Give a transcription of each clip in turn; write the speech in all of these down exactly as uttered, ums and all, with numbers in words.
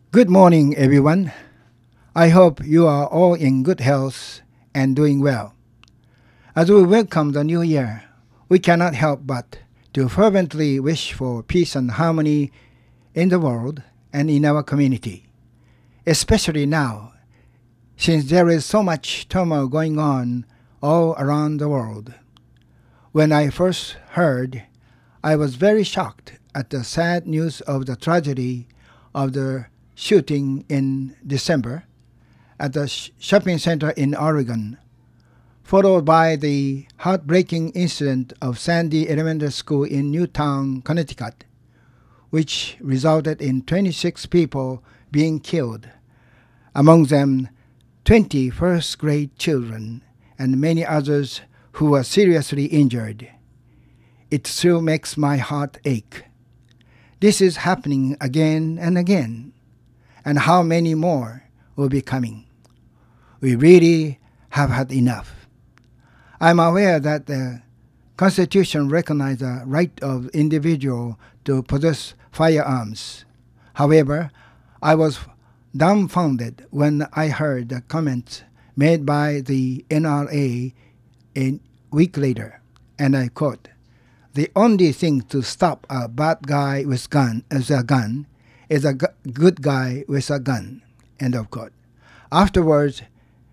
Good morning, everyone. I hope you are all in good health and doing well. As we welcome the new year, we cannot help but to fervently wish for peace and harmony in the world and in our community, especially now, since there is so much turmoil going on all around the world. When I first heard, I was very shocked at the sad news of the tragedy of the shooting in December at the sh- shopping center in Oregon, followed by the heartbreaking incident of Sandy Elementary School in Newtown, Connecticut, which resulted in twenty-six people being killed, among them twenty first-grade children and many others who were seriously injured. It still makes my heart ache. This is happening again and again, and how many more will be coming? We really have had enough. I'm aware that the Constitution recognizes the right of individual to possess firearms. However, I was dumbfounded when I heard the comments made by the N R A a week later, and I quote, "The only thing to stop a bad guy with gun as a gun is a g- good guy with a gun," end of quote. Afterwards,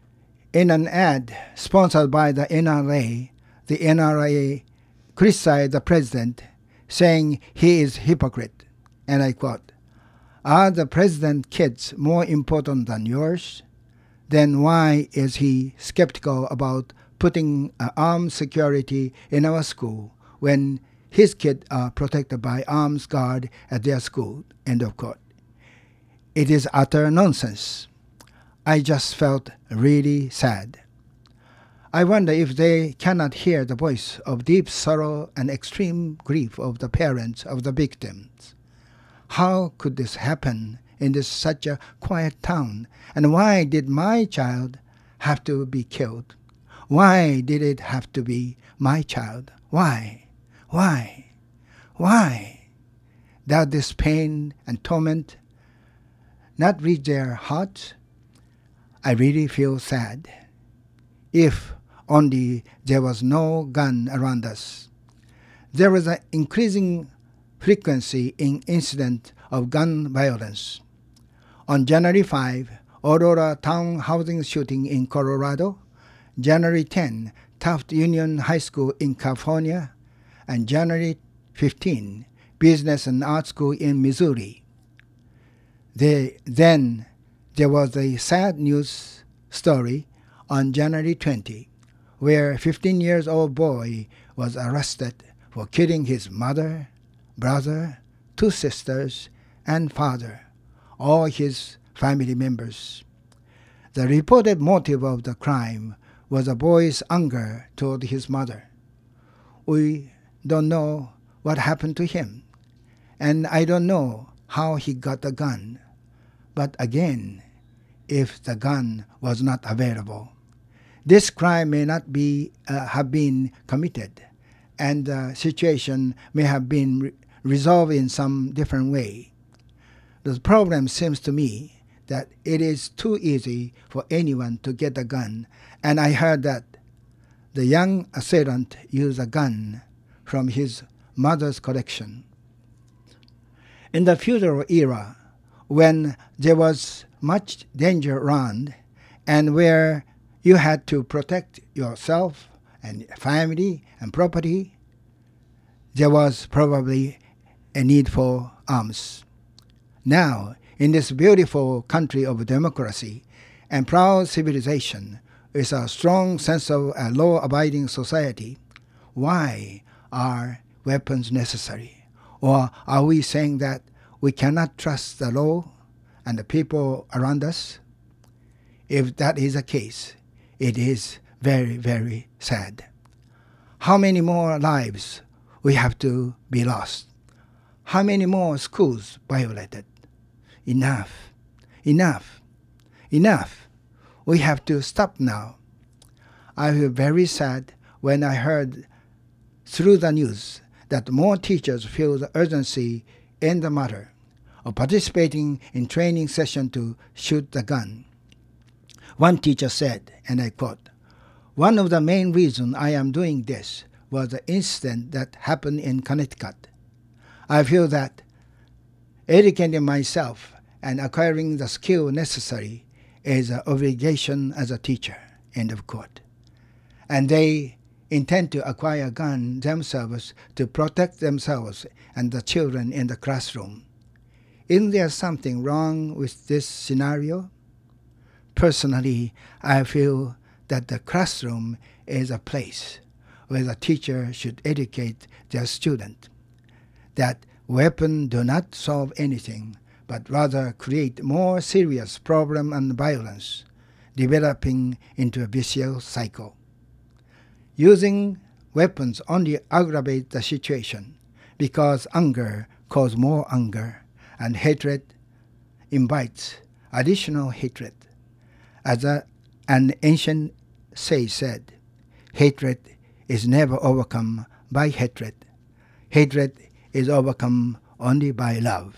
in an ad sponsored by the N R A, the N R A criticized the president, saying he is hypocrite, and I quote, "Are the president's kids more important than yours? Then why is he skeptical about putting uh, armed security in our school when his kids are protected by armed guard at their school?" End of quote. It is utter nonsense. I just felt really sad. I wonder if they cannot hear the voice of deep sorrow and extreme grief of the parents of the victims. How could this happen in this such a quiet town? And why did my child have to be killed? Why did it have to be my child? Why? Why? Why? Does this pain and torment not reach their hearts? I really feel sad. If only there was no gun around us. There is an increasing frequency in incidents of gun violence. On January fifth, Aurora Town housing shooting in Colorado, January tenth, Taft Union High School in California, and January fifteenth, Business and Art School in Missouri. They, then there was a sad news story on January twentieth, where a fifteen years old boy was arrested for killing his mother, brother, two sisters, and father, all his family members. The reported motive of the crime was the boy's anger toward his mother. We don't know what happened to him, and I don't know how he got the gun. But again, if the gun was not available, this crime may not be uh, have been committed, and the situation may have been re- resolved in some different way. The problem seems to me that it is too easy for anyone to get a gun, and I heard that the young assailant used a gun from his mother's collection. In the feudal era, when there was much danger around and where you had to protect yourself and family and property, there was probably a need for arms. Now, in this beautiful country of democracy and proud civilization, with a strong sense of a law-abiding society, why are weapons necessary? Or are we saying that we cannot trust the law and the people around us? If that is the case, it is very, very sad. How many more lives we have to be lost? How many more schools violated? Enough, enough, enough. We have to stop now. I feel very sad when I heard through the news that more teachers feel the urgency in the matter or participating in training session to shoot the gun. One teacher said, and I quote, "One of the main reasons I am doing this was the incident that happened in Connecticut. I feel that educating myself and acquiring the skill necessary is an obligation as a teacher," end of quote. And they intend to acquire a gun themselves to protect themselves and the children in the classroom. Isn't there something wrong with this scenario? Personally, I feel that the classroom is a place where the teacher should educate their student, that weapons do not solve anything, but rather create more serious problem and violence, developing into a vicious cycle. Using weapons only aggravates the situation because anger causes more anger, and hatred invites additional hatred. As a, an ancient sage said, hatred is never overcome by hatred. Hatred is overcome only by love.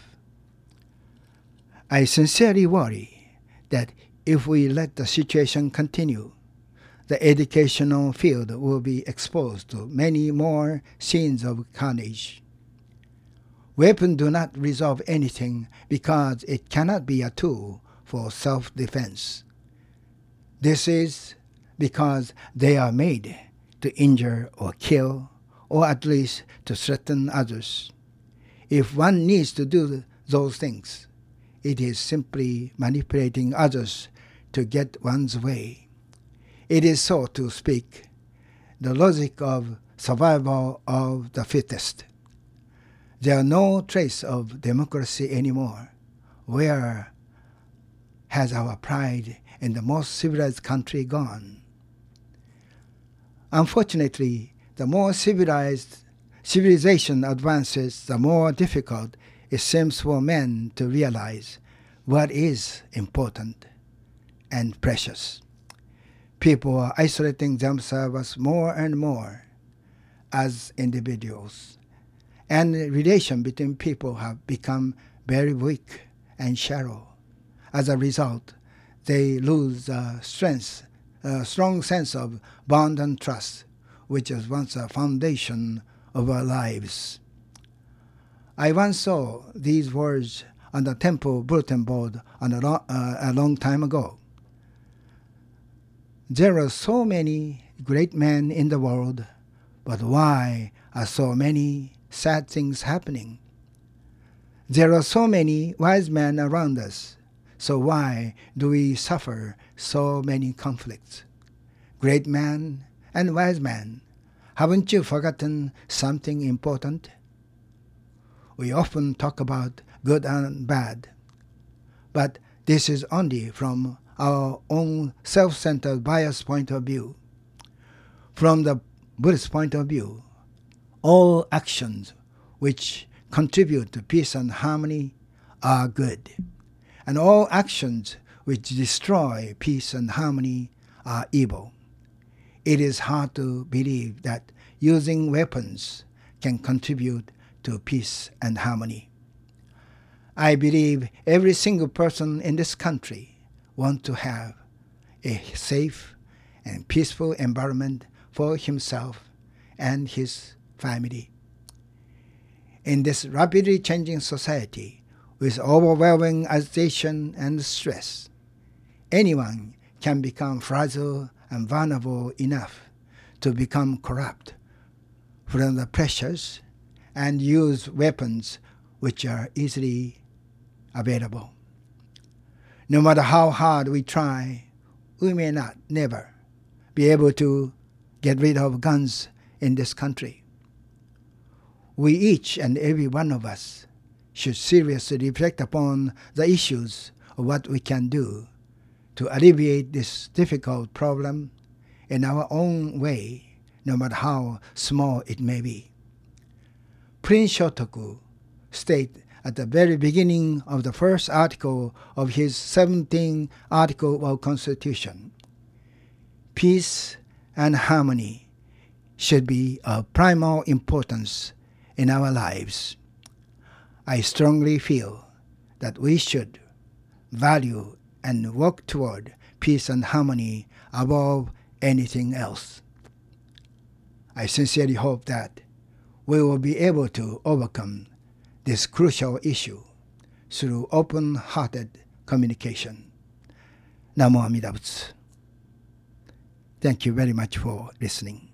I sincerely worry that if we let the situation continue, the educational field will be exposed to many more scenes of carnage. Weapons do not resolve anything because it cannot be a tool for self-defense. This is because they are made to injure or kill, or at least to threaten others. If one needs to do those things, it is simply manipulating others to get one's way. It is, so to speak, the logic of survival of the fittest. There are no trace of democracy anymore. Where has our pride in the most civilized country gone? Unfortunately, the more civilized civilization advances, the more difficult it seems for men to realize what is important and precious. People are isolating themselves more and more as individuals, and relations between people have become very weak and shallow. As a result, they lose a strength, a strong sense of bond and trust, which was once a foundation of our lives. I once saw these words on the temple bulletin board on a, lo- uh, a long time ago. There are so many great men in the world, but why are so many sad things happening? There are so many wise men around us, so why do we suffer so many conflicts? Great man and wise man, haven't you forgotten something important? We often talk about good and bad, but this is only from our own self-centered biased point of view. From the Buddhist point of view, all actions which contribute to peace and harmony are good, and all actions which destroy peace and harmony are evil. It is hard to believe that using weapons can contribute to peace and harmony. I believe every single person in this country wants to have a safe and peaceful environment for himself and his family. In this rapidly changing society, with overwhelming agitation and stress, anyone can become fragile and vulnerable enough to become corrupt from the pressures and use weapons which are easily available. No matter how hard we try, we may not never be able to get rid of guns in this country. We each and every one of us should seriously reflect upon the issues of what we can do to alleviate this difficult problem in our own way, no matter how small it may be. Prince Shotoku stated at the very beginning of the first article of his seventeenth Article of Constitution, peace and harmony should be of primal importance in our lives. I strongly feel that we should value and work toward peace and harmony above anything else. I sincerely hope that we will be able to overcome this crucial issue through open-hearted communication. Namo Amida Butsu. Thank you very much for listening.